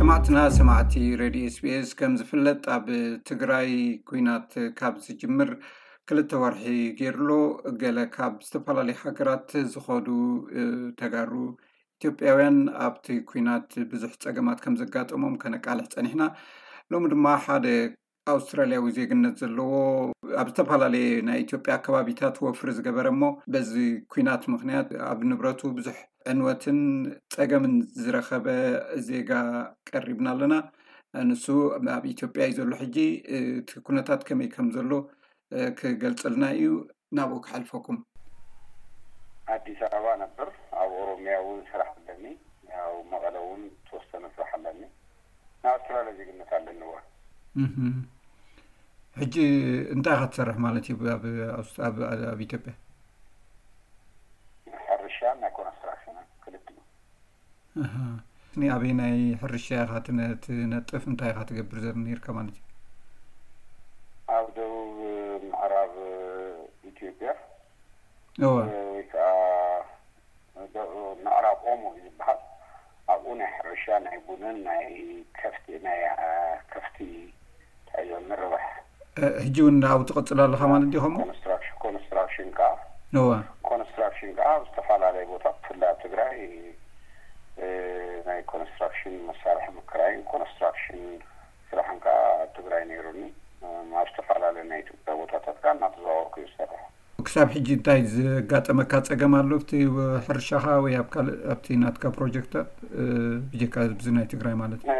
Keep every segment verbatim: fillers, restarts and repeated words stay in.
سمعتنا سمعتي راديو اس بي اس كم زفلت اب تግራይ كوينات كاب زجمر كلته ورحي غيرلو قال كاب استفلالي حقرات زخدو تغارو ኢትዮጵያውያን ኣብቲ ኩናት ብዙሕ ፀገማት ከም ዘጋጠሞም ከነቃልሕ ፀኒሕና ሎሚ ድማ ሓደ ኣውስትራልያዊ ዜግነት ዘለዎ ኣብ ዝተፈላለዩ ናይ ኢትዮጵያ ኣከባቢታት ወፍሪ ዝገበረሞ በዚ ኩናት ምክንያት ኣብ ንብረቱ ብዙሕ ዕንወትን ፀገምን ዝረኸበ ዜጋ ቀሪብና ኣለና ንሱ ኣብ ኢትዮጵያ እዩ ዘሎ ሕጂ እቲ ኩነታት ከመይ ከም ዘሎ ክገልጽልና እዩ ናብኡ ክሓልፈኩም አዲስ አበባ ነበር ኣብ ኦሮሚያ እውን ስራሕ ኣለኒ ያው መቀለውን ተወሰነ ስራሕ ኣለኒ ናውስትራልያ ዜግነት ኣለኒ ዋ እህ ሕጂ እንታይ ክትሰርሕ ማለት እዩ ኣብ ኣብ ኣብ ኢትዮጵያ ሕርሻ ናይ ኮንስትራክሽን ክልት እህ ኒ ኣበይ ናይ ሕርሻ ካትነት ነጥፍ እንታይ ክትገብር ዘርኒርካ ማለት እዩ ኣብ ደቡብ ምዕራብ ኢትዮጵያ ኦ نعرف أمه يبحث أقول حرشة نعبونن ناي كفتي ناي كفتي أيوة نروح هجون أو تقتل الله خمان دي هم construction construction كا نو construction كا استفعل عليه بوتق في اللاب تقرأي ناي construction مسارح مكراين construction صراحة كا تقرأي نيروني ما استفعل عليه ناي تبقى بوتق تتكال نتظاهر كيسرح كساب حجي እንታይ ዝጋጠመካ ፀገም ኣሎ እቲ ሕርሻኻ ወይ ኣብ ካል ኣብቲ ናትካ ፕሮጀክታት ብጀካ ብዝናይ ትግራይ ማለት እዩ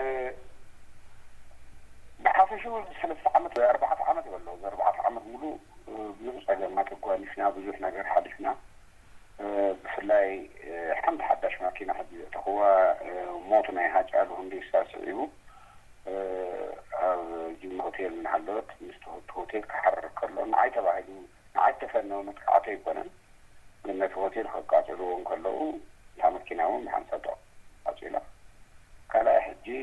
ብሓፈሹ ثلاث ዓመት ወይ أربعة ዓመት ይበለው أربعة ዓመት ሙሉ ብዙ ፀገማት ጓኒፍና ብዙ ነገር ሓሊፍና ብፍላይ ሓምድ ሓዳሽ ማኪና ሕጂ ተኸዋ ሞት ናይ ሃጫሉ እንዲሳስ እዩ ኣብ ጅማ ሆቴል ንሓለወት ምስቲ ሆቴል ክሓርር ከሎ ንዓይ ተባሂሉ عتفنا متقاطع يكونن لما في هوتيل خقاطلو كلو لا مكيناو محنصدو اجيلا كلا حجي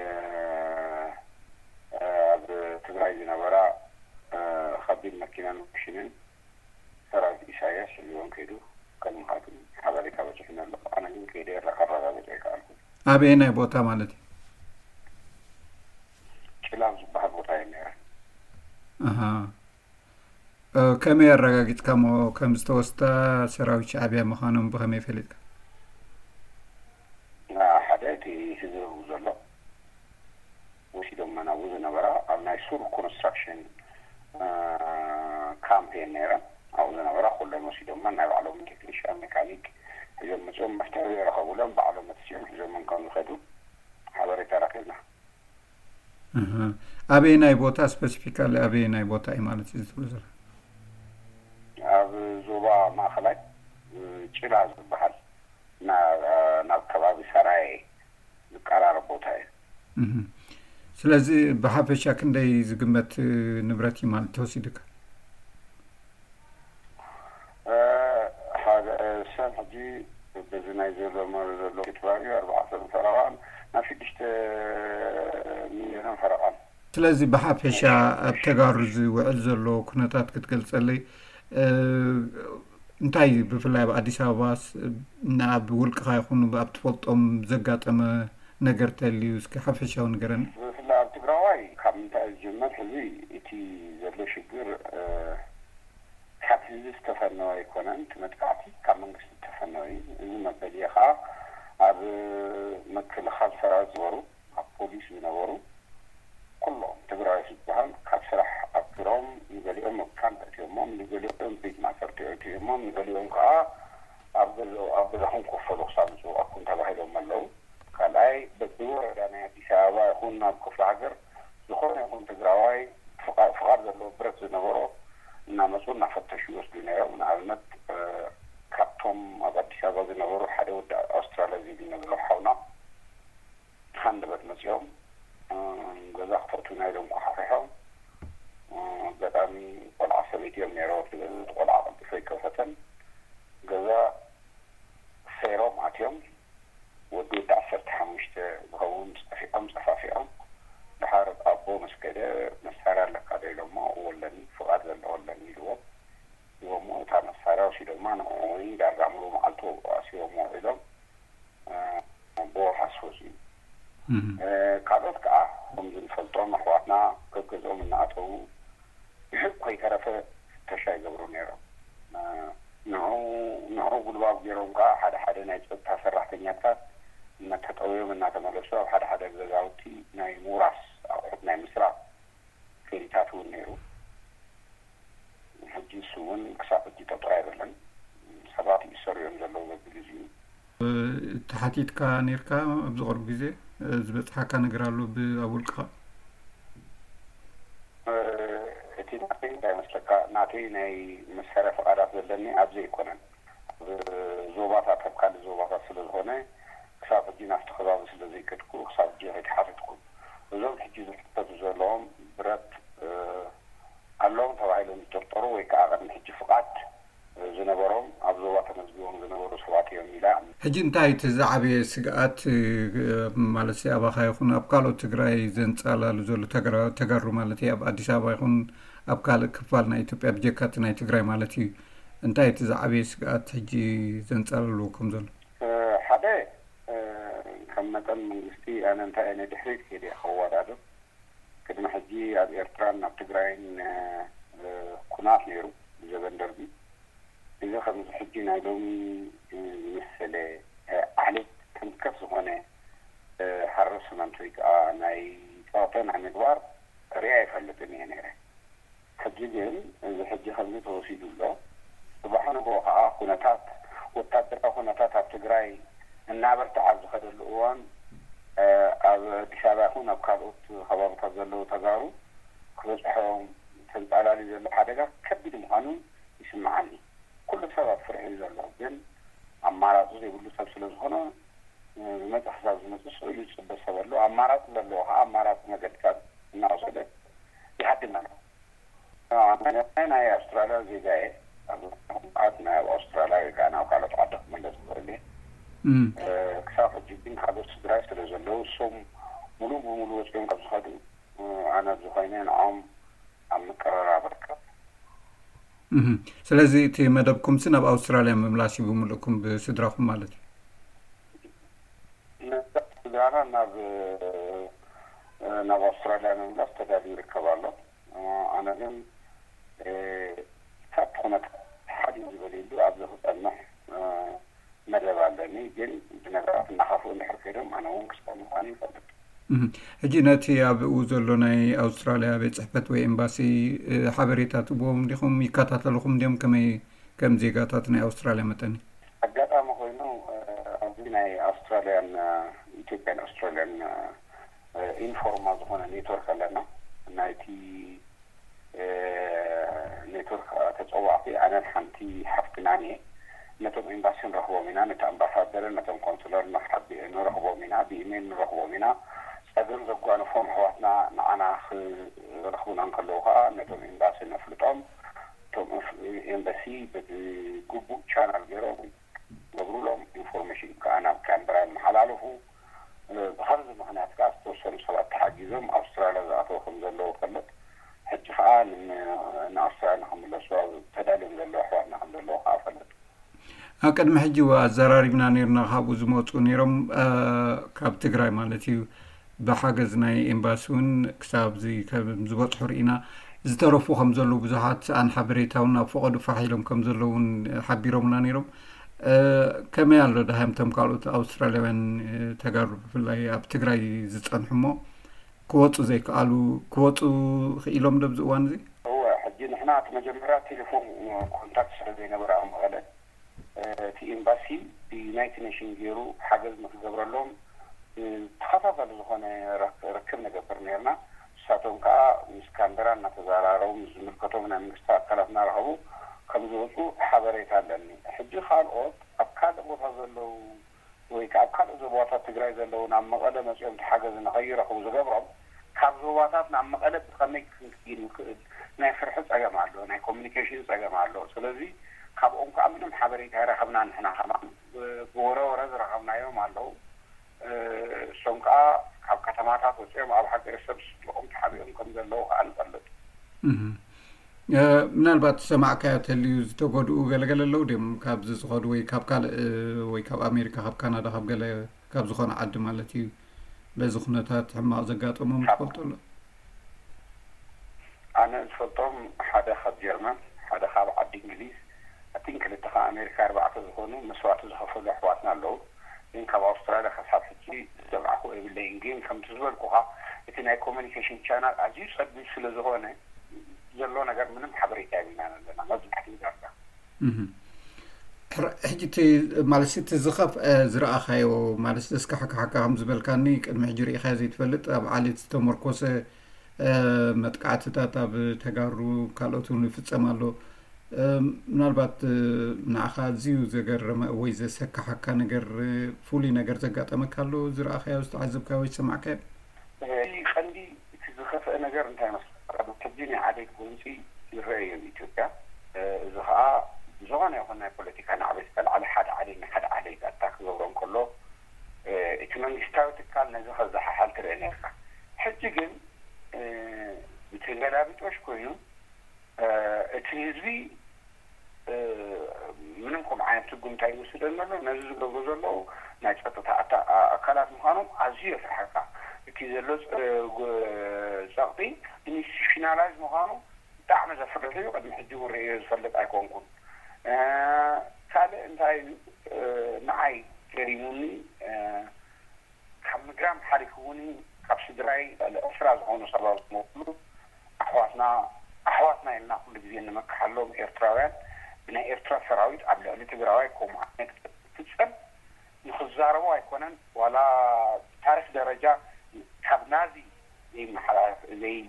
ا تግራይ ዝነበራ خبير مكينان مشينن سراج إساياس اليوم كيدو كان مخاطب حضرتك وجهنا انا ግን كيدي رخرغ بتاعك አበይና ቦታ ማለት ጭላም ዝባሃል ቦታ ይነራ አሃ كم يرغغت كم كم استوستا سراوي شعبيه مخانم بخم يفلت لا حداتي هزو زلو وشي دوما ناوز نبرا او نايسور كونستراكشن كامبين نيرا او نبرا كل وشي دوما ناو على ميكانيكا ميكانيك اليوم مسؤول محتوى يرخبولن بعلم تسيم زمان كانوا خدو حضري تركنا اها ابي ناي بوتا سبيسيفيكالي ابي ناي بوتا اي مالتي زتولزر ኣብ ዞባ ማእከላይ ጭላ ዝበሃል ና ናብ ከባቢ ሰራይ ዝቀራረብ ቦታ እዩ እህ ስለዚ በሓፈሻ ክንደይ ዝግመት ንብረት ማለት ተወሲድካ እ ሓደ ሰንጂ በዝናይ ዘሎ ማለት ዘሎ ትባሪ أربعة ፈረቃን ናብ ሽዱሽተ ሚሊዮን ፈረቃን ስለዚ በሓፈሻ ኣብ ተጋሩዝ ውዕል ዘሎ ኩነታት ክትገልጸለይ እንታይ ብፍላይ በአዲስ አበባ ናብ ውልቅኻ ይኹን ኣብ ትፈልጦም ዘጋጠመ ነገር ተልዩ እስኪ ሓፈሻው ንገረን ብፍላይ ኣብ ትግራይ ካብ ምንታይ ጅመት ሕዚ እቲ ዘሎ ሽግር ካብ ህዝቢ ዝተፈነወ ኣይኮነን ትመጥቃዕቲ ካብ መንግስቲ ዝተፈነወ እዚ መበልየኻ ኣብ ምክልኻል ሰራዊት ዝነበሩ ኣብ ፖሊስ ዝነበሩ ኩሎም ትግራይ ዝበሃል ካብ ስራሕ ኣብሮም ይገሊኦም ካምፕቲዮሞም ይገሊኦም ቤት ማሰርቲዮሞም ይገሊኦም ከዓ ኣብ ኣብ ዘኹም ኮፈሉ ሳምሱ ኣኩን ተባሂሎም ኣለው ካልኣይ በብወረዳ ናይ አዲስ አበባ ይኹን ናብ ክፍለ ሃገር ዝኾነ ይኹን ትግራዋይ ፍቃድ ዘለዎ ብረት ዝነበሮ እናመፁ እናፈተሹ ይወስዱ ነይሮም ንኣብነት ካብቶም ኣብ አዲስ አበባ ዝነበሩ ሓደ ወዲ ኣውስትራልያ ዜግነት ዘለዎ ሓውና ሃንደበት መፅኦም ገዛ ክፈቱና ኢሎም ክሓርሖም በጣም ቆልዓ ሰበይትዮም ነይሮም ቆልዓ ቅልጥፎ ይከፈተን ገዛ ሴሮም ኣትዮም ወዲ ወዲ ዓሰርተ ሓሙሽተ ዝኸውን ፀፊዖም ፀፋፊዖም ድሓር ኣቦ መስገደ መሳርያ ኣለካ ዶ ኢሎሞ ወለኒ ፍቃድ ዘለወለኒ ኢልዎም ይቦሞ እታ መሳርያ ወሲዶማ ንዕይ ዳርጋ ሙሉ መዓልቱ ኣስዮሞ ኢሎም ቦ ሓስወስ እዩ ካልኦት ከዓ ከምዚ ንፈልጦም ኣሕዋትና ከገዝኦም እናኣተው ኮይ ተረፈ ተሻይ ገብሩ ነይሮም ንዑ ንዑ ጉልባብ ገይሮም ከዓ ሓደ ሓደ ናይ ፀጥታ ሰራሕተኛታት እናተጠውዮም እናተመለሱ ኣብ ሓደ ሓደ ገዛውቲ ናይ ሙራስ ኣቑሑት ናይ ምስራቅ ፌሪታት እውን ነይሩ ሕጂ እሱ እውን ክሳብ ሕጂ ጠጠው ኣይበለን ሰባት ይሰርዮም ዘለዉ በግልዝዩ ተሓቲትካ ነርካ ኣብዚ ቅርብ ግዜ ዝበፅሓካ ነገር ኣሎ ብኣውልቅኻ እቲ ናተይ እንታይ መስለካ ናተይ ናይ መሳርያ ፈቃዳት ዘለኒ ኣብዚ ኣይኮነን ዞባታት ኣብ ካልእ ዞባታት ስለ ዝኾነ ክሳብ ሕጂ ናፍቲ ከባቢ ስለ ዘይከድኩ ክሳብ ሕጂ ኣይተሓተትኩ እዞም ሕጂ ዝሕተቱ ዘለዎም ብረት ኣለዎም ተባሂሎም ዝጠርጠሩ ወይ ከዓ ቅድሚ ሕጂ ፍቃድ ዝነበሮም ኣብ ዞባ ተመዝጊቦም ዝነበሩ ሰባት እዮም ኢላ ሕጂ እንታይ እቲ ዝዓበየ ስግኣት ማለት ኣባኻ ይኹን ኣብ ካልኦት ትግራይ ዘንፃላሉ ዘሎ ተጋሩ ማለት እዩ ኣብ ኣዲስ ኣበባ ይኹን ኣብ ካልእ ክፋል ናይ ኢትዮጵያ ብጀካቲ ናይ ትግራይ ማለት እዩ እንታይ እቲ ዝዓበየ ስግኣት ሕጂ ዘንፃላሉ ከም ዘሎ ሓደ ከም መጠን መንግስቲ ኣነ እንታይ ዓይነት ድሕሪት ከይደ ክወዳዶ ቅድሚ ሕጂ ኣብ ኤርትራን ኣብ ትግራይን ኩናት ነይሩ ብዘበን ደርቢ እዚ ከምዚ ሕጂ ናይ ሎሚ ዝመሰለ ዓሌት ከም ከፍ ዝኾነ ሃረስመንት ወይ ከዓ ናይ ፀወታ ናይ ምግባር ርያ ኣይፈልጥን እየ ነይረ ሕጂ ግን እዚ ሕጂ ከምዚ ተወሲዱ ኣሎ ብባሕነ ቦ ከዓ ኩነታት ወታደራዊ ኩነታት ኣብ ትግራይ እናበርትዓ ዝኸደሉ እዋን ኣብ ኣዲስ ኣበባ ይኹን ኣብ ካልኦት ከባቢታት ዘለዉ ተጋሩ ክበፅሖም ተንፃላሊ ዘሎ ሓደጋ ከቢድ ምዃኑ ይስምዓኒ ኩሉ ሰባት ፍርሒ ዘሎ ግን ኣማራፂ ዘይብሉ ሰብ ስለ ዝኾነ ዝመፅእ ክሳብ ዝመፅእ ስእሉ ዝፅበ ሰብ ኣሎ ኣማራፂ ዘለዎ ከዓ ኣማራፂ መገድታት እናወሰደ ይሃድም ኣሎ ናይ ኣውስትራልያ ዜጋ እየ ኣብ ናይ ኣውስትራልያ ወይ ከዓ ናብ ካልኦት ዓዲ ክመለስ ዝኽእል እየ ክሳብ ሕጂ ግን ካልኦት ትግራይ ስለ ዘለዉ እሶም ሙሉእ ብሙሉእ ወፂኦም ካብ ዝኸዱ ኣነ ዝኾይነ ንዖም ኣብ ምቅርራብ ርከብ ስለዚ እቲ መደብኩም ስን ኣብ ኣውስትራልያ ምምላስ እዩ ብምልእኩም ብስድራኩም ማለት እዩ ስድራና ናብ ናብ ኣውስትራልያ ምምላስ ተዳልዩ ይርከብ ኣሎ ኣነ ግን ካብ ኩነታት ሓደ ዝበለሉ ኣብዚ ክፀንሕ መደብ ኣለኒ ግን ብነገራት እናኻፍኡ እንድሕር ከይዶም ኣነ እውን ክስታይ ምዃኑ ይፈልጥ ሕጂ ነቲ ኣብኡ ዘሎ ናይ ኣውስትራልያ ቤት ፅሕፈት ወይ ኤምባሲ ሓበሬታት ቦም ዲኹም ይከታተልኹም እንዲኦም ከመይ ከም ዜጋታት ናይ ኣውስትራልያ መጠኒ ኣጋጣሚ ኮይኑ ኣብዚ ናይ ኣውስትራልያን ኢትዮጵያን ኣውስትራልያን ኢንፎርማል ዝኾነ ኔትወርክ ኣለና ናይቲ ኔትወርክ ተፀዋዕቲ ኣነን ሓንቲ ሓፍትናን እየ ነቶም ኤምባሲ ንረኽቦም ኢና ነቲ ኣምባሳደርን ነቶም ኮንሱለር ንረኽቦም ኢና ብኢሜል ንረኽቦም ኢና ፀገም ዘጓንፎም ኣሕዋትና ንዓና ክረኽቡና እንከለዉ ከዓ ነቶም ኤምባሲ ነፍልጦም እቶም ኤምባሲ ብግቡእ ቻናል ገይሮም ገብሩሎም ኢንፎርሜሽን ከዓ ናብ ካምበራ መሓላለፉ ብከምዚ ምክንያት ከዓ ዝተወሰኑ ሰባት ተሓጊዞም ኣውስትራልያ ዝኣተዉ ከም ዘለዉ ፈለጥ ሕጂ ከዓ ንኣውስትራልያ ንክምለሱ ተዳልዮም ዘለዉ ኣሕዋትና ከም ዘለዉ ከዓ ፈለጥ ኣብ ቅድሚ ሕጂ ኣዘራሪብና ነርና ካብኡ ዝመፁ ነይሮም ካብ ትግራይ ማለት እዩ ብሓገዝ ናይ ኤምባሲ እውን ክሳብ ከም ዝበፅሑ ርኢና ዝተረፉ ከም ዘለዉ ብዙሓት ኣን ሓበሬታውን ኣብ ፈቐዱ ፋሒሎም ከም ዘለውን ሓቢሮምና ነይሮም ከመይ ኣሎ ዳሃምቶም ካልኦት ኣውስትራልያውያን ተጋሩ ብፍላይ ኣብ ትግራይ ዝፀንሑ እሞ ክወፁ ዘይከኣሉ ክወፁ ክኢሎም ደብዚ እዋን እዚ እወ ሕጂ ንሕና እቲ መጀመርያ ቴሌፎን ኮንታክት ስለ ዘይነበረ ኣብ መቐለ እቲ ኤምባሲ ብዩናይትድ ኔሽን ገይሩ ሓገዝ ንክገብረሎም ተኸታተሊ ዝኾነ ርክብ ንገብር ነርና ንሳቶም ከዓ ምስ ካምበራ እናተዘራረቡ ምስ ዝምልከቶም ናይ መንግስቲ ኣካላት እናረኸቡ ከም ዝወፁ ሓበሬታ ኣለኒ ሕጂ ካልኦት ኣብ ካልእ ቦታ ዘለዉ ወይ ከዓ ኣብ ካልእ ዞባታት ትግራይ ዘለዉ ናብ መቐለ መፅኦም ተሓገዝ ንኸይረኽቡ ዝገብሮም ካብ ዞባታት ናብ መቐለ ብኸመይ ክንክኢል ንክእል ናይ ፍርሒ ፀገም ኣሎ ናይ ኮሚኒኬሽን ፀገም ኣሎ ስለዚ ካብኦም ከዓ ምንም ሓበሬታ ይረኸብና ንሕና ከማ ብወረወረ ዝረኸብናዮም ኣለዉ እሶም ከዓ ካብ ከተማታት ወፂኦም ኣብ ሃገረ ሰብ ስልኦም ተሓቢኦም ከም ዘለዉ ከዓ ንፈልጥ ምናልባት ሰማዕካዮ ተልዩ ዝተጎድኡ ገለገለ ኣለዉ ድዮም ካብዚ ዝኸዱ ወይ ካብ ካልእ ወይ ካብ ኣሜሪካ ካብ ካናዳ ካብ ገለ ካብ ዝኾነ ዓዲ ማለት እዩ بزي خناتات حماق زقاطهم تفلطوا له أنا الفلطهم حدا خد جرمان حدا خاب عد إنجليز أتين كل تخا أمريكا أربعة زخونو مسوات زخفوا لحواتنا له إن كاب أستراليا خصاب حكي سبعة اللي إنجين كم تزور كوها إتنا كوميونيكيشن شانل عزيز قد بيصير زخونه زلونا قر منهم حبري تابعنا لنا ما زحتي دارنا. حجتي مالشت زخف زرع خايو مالشت اسك حك حك هم زبلكاني قدم حجري خازي تفلط اب علي تمركوسه متقعتታት اب تغارو كالوتون يفصمالو ምናልባት ናኻ ዚዩ ዘገረመ ወይ ዘሰካ ሓካ ነገር ፉሊ ነገር ዘጋጠመካሎ ዝራእኻ ውስጥ ዓዝብካ ወይ ሰማዕካ እይ ቀንዲ ዝኸፈ ነገር እንታይ መስራት ተጅኒ ዓደግ ወንሲ ይረአዩ ኢትዮጵያ ዝኻ ዝኾነ ይኹን ናይ ፖለቲካ ናዕበስ ተልዓለ ሓደ ዓደግ ሓደ ዓደግ ኣታክ ዘብሮን ከሎ እቲ መንግስታዊ ትካል ነዚ ከዘሓሓል ትርአ ነርካ ሕጂ ግን እቲ ገላቢጦሽ ኮይኑ እቲ ህዝቢ ምንም ኮም ዓይነት ጉምታይ ወስደን ነው ነዚ ዝገብሩ ዘለው ናይ ጸጥታ አካላት ምዃኖም ኣዝዩ የፍርሐካ እቲ ዘሎ ጸቕጢ ኢንስቲቱሽናላይዝ ምዃኑ ብጣዕሚ ዘፍርሕ እዩ ቅድሚ ሕጂ ውርአዮ ዝፈልጥ ኣይኮንኩን ካልእ እንታይ ንዓይ ገሪሙኒ ካብ ምግራም ሓሊፉኒ ካብ ስድራይ እስራ ዝኾኑ ሰባት ዝመክሉ ኣሕዋትና ኣሕዋትና ኢልና ኩሉ ግዜ ንመክሓሎም ኤርትራውያን ብናይ ኤርትራ ሰራዊት ኣብ ልዕሊ ትግራዋይ ከምኡ ዓይነት ፍፀም ንኽዛረቡ ኣይኮነን ዋላ ታሪክ ደረጃ ካብ ናዚ ዘይመሓላለፍ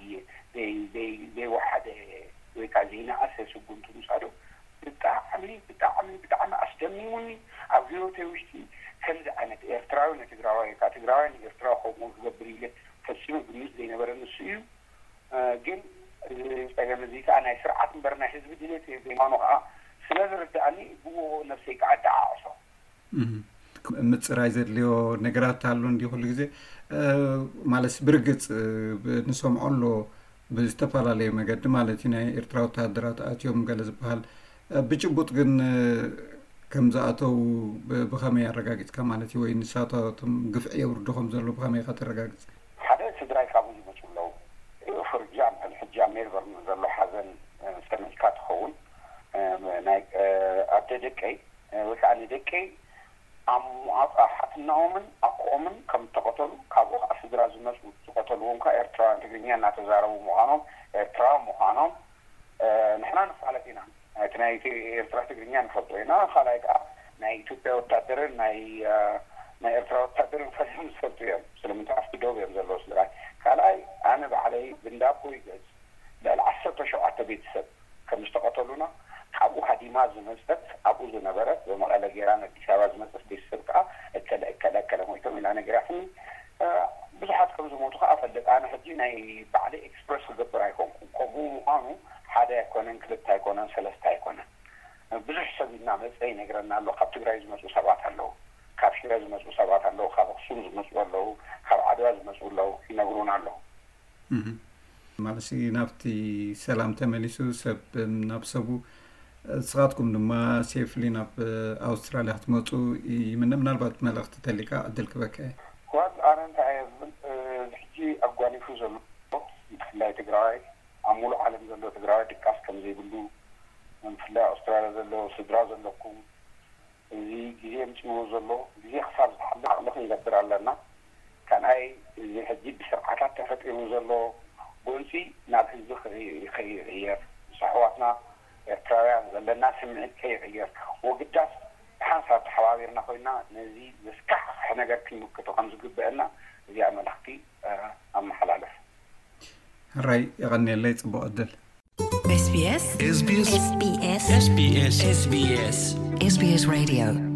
ዘይወሓደ ወይ ከዓ ዘይነኣሰ ስጉምቲ ምሳዶ ብጣዕሚ ብጣዕሚ ብጣዕሚ ኣስደሚሙኒ ኣብ ህይወተይ ውሽጢ ከምዚ ዓይነት ኤርትራዊ ንትግራዋይ ካብ ትግራዋይ ንኤርትራ ከምኡ ዝገብር ኢለ ፈፂሙ ግምት ዘይነበረ ንሱ እዩ ግን ፀገም እዚ ከዓ ናይ ስርዓት እምበር ናይ ህዝቢ ድሌት ዘይማኑ ከዓ ስለዝርዳእኒ ብዎ ነፍሰይ ከዓ ደዓዕሶ ምፅራይ ዘድልዮ ነገራት ኣሉ እንዲ ኩሉ ግዜ ማለት ብርግፅ ንሰምዖሎ ብዝተፈላለየ መገዲ ማለት ናይ ኤርትራ ወታደራት ኣትዮም ገለ ዝበሃል ብጭቡጥ ግን ከምዝኣተው ብኸመይ ኣረጋጊፅካ ማለት እዩ ወይ ንሳቶም ግፍዒ የውርድኹም ዘሎ ብኸመይ ኢኻ ተረጋግፅ ሓደ ትግራይ ካብኡ ዝመፁ ኣለው ፍርጃም ሕጂ ኣብ ሜልበርን ዘሎ ሓዘን ሰሚዕካ ትኸውን ናይ ኣደ ደቀይ ወይ ከዓ ንደቀይ ሓትናኦምን ኣቆምን ከም ተቐተሉ ካብኡ ከዓ ስድራ ዝመፁ ዝቐተልዎም ከዓ ኤርትራውያን ትግርኛ እናተዛረቡ ምዃኖም ኤርትራዊ ምዃኖም ንሕና ንፋለት ኢና እቲ ናይ ኤርትራ ትግርኛ ንፈልጦ ኢና ካልኣይ ከዓ ናይ ኢትዮጵያ ወታደርን ናይ ናይ ኤርትራ ወታደርን ፈሊዮም ዝፈልጡ እዮም ስለምንታይ ኣብቲ ደው እዮም ዘለዎ ስድራይ ካልኣይ ኣነ ባዕለይ ብንዳቦ ይገዝ ልዕሊ ዓሰርተ ሸውዓተ ቤተሰብ ከም ዝተቐተሉና ካብኡ ሃዲማ ዝመፀት ኣብኡ ዝነበረት በመቐለ ጌራ ኣዲስ ኣበባ ዝመፀት ቤተሰብ ከዓ እከለ እከለ እከለ ሞይቶም ኢላ ነገራትኒ ብዙሓት ከም ዝሞቱ ከዓ ፈልጥ ኣነ ሕጂ ናይ ባዕለይ ኤክስፕረስ ዝገብር ኣይኮንኩን ከምኡ ምዃኑ ሓደ ኣይኮነን ክልተ ኣይኮነን ሰለስተ ኣይኮነን ብዙሕ ሰብ ኢና መፀ ይነግረና ኣሎ ካብ ትግራይ ዝመፁ ሰባት ኣለው ካብ ሽረ ዝመፁ ሰባት ኣለው ካብ ኣክሱም ዝመፁ ኣለው ካብ ዓድዋ ዝመፁ ኣለው ይነግሩና ኣለው ማለት ናብቲ ሰላም ተመሊሱ ሰብ ናብ ሰቡ ስራትኩም ድማ ሴፍሊ ናብ ኣውስትራልያ ክትመፁ ይምነ ምናልባት መልእኽቲ ተሊካ ዕድል ክበካ ዋት ኣነ እንታይ የብል ሕጂ ኣጓኒፉ ዘሎ ብፍላይ ትግራዋይ ኣብ ሙሉእ ዓለም ዘሎ ትግራዋይ ድቃስ ከም ዘይብሉ ብፍላይ ኣውስትራልያ ዘሎ ስድራ ዘለኩም እዚ ግዜ ምፅንዎ ዘሎ ግዜ ክሳብ ዝሓልቕ ኣሎ ክንገብር ኣለና ካልኣይ እዚ ሕጂ ብስርዓታት ተፈጢሩ ዘሎ ጎንፂ ናብ ህዝቢ ከይቕየር ኣሕዋትና ኤርትራውያን ዘለና ስምዒት ከይቕየር ወግዳስ ብሓንሳብ ተሓባቢርና ኮይና ነዚ ዘስካሕክሕ ነገር ክንምክቶ ከም ዝግብአና እዚኣ መልእኽቲ ኣመሓላለፍ ሕራይ ይቐኒየለይ ፅቡቕ ዕድል ኤስ ቢ ኤስ ኤስ ቢ ኤስ ኤስ ቢ ኤስ ኤስ ቢ ኤስ ኤስ ቢ ኤስ Radio